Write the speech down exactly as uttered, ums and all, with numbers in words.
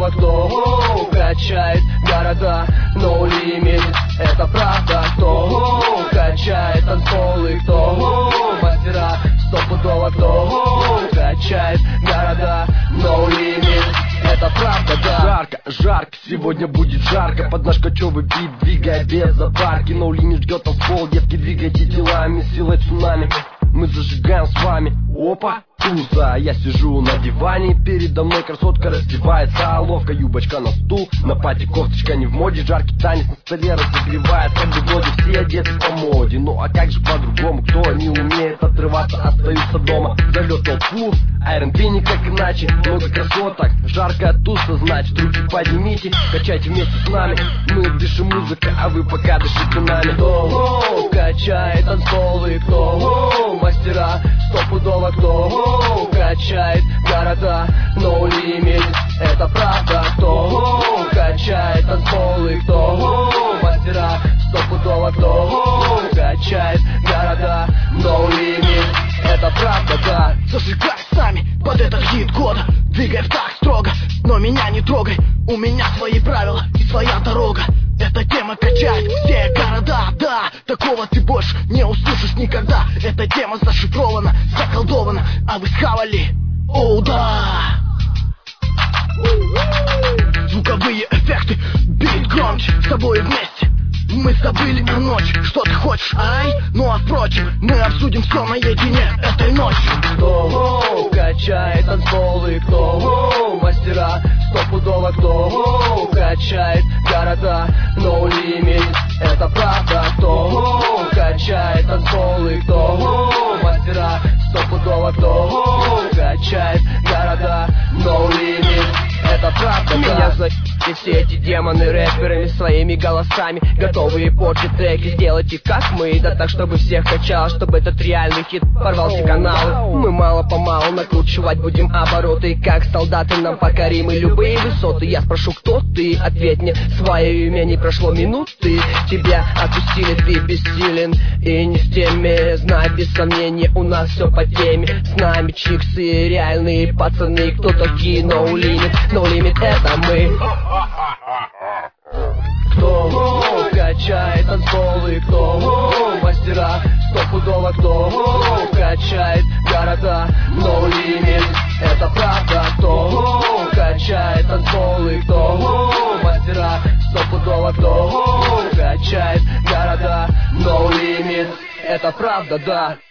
стопудово кто качает города, no limit. Это правда, кто качает танцполы, кто мастера, стопудово кто качает города, no limit. Это правда, да. Жарко, жарко, сегодня будет жарко. Под наш кочевый бит, двигая без запарки. No limit ждет танцпол, детки, двигайте телами. Силой цунами мы зажигаем с вами. Опа, туза, я сижу на диване. Передо мной красотка раздевается, а ловко юбочка на стул. На пати кофточка не в моде, жаркий танец на столе разогревает. Как бы вроде все одеты по моде. Ну а как же по-другому, кто не умеет отрываться, остаются дома. Зовет толпу, эр энд би никак иначе. Много красоток, жарко туса, значит руки поднимите, качайте вместе с нами. Мы дышим музыкой, а вы пока дышите нами. Кто качает танцполы, кто мастера, стопудово кто качает города, no limit. Это правда, кто качает танцполы, кто мастера, стопудово кто качает города, no limit. Это правда, да. Зажигай сами под этот хит года, двигай в так строго, но меня не трогай. У меня свои правила и своя дорога. Эта тема качает все города, да. Такого ты больше не услышишь никогда. Эта тема зашифрована, заколдована, а вы схавали, оу да. Звуковые эффекты, бит громче, с тобой вместе мы забыли о ночи. Что ты хочешь, ай? Ну а впрочем, мы обсудим все наедине этой ночью. Кто качает танцполы, кто мастера, стопудово кто качает города, no limit. Это правда, кто качает танцполы, кто мастера, стопудово кто качает города, no limit. Это правда, меня да. заебали все эти демоны рэперами своими голосами, готовые порчить треки, сделать их как мы, да так, чтобы всех качало, чтобы этот реальный хит порвал все каналы. Мы мало-помалу накручивать будем обороты, как солдаты нам покорим и любые высоты. Я спрошу, кто ты? Ответь мне свое имя, не прошло минуты. Тебя отпустили, ты бессилен и не с теми. Знай, без сомнения, у нас все по теме. С нами чиксы, реальные пацаны. Кто такие? No limit, no limit, это мы. Кто качает танцполы, кто мастера, стопудово кто качает города, no limit. Это правда, кто качает танцполы, кто мастера, стопудово кто качает города, no limit. Это правда, да.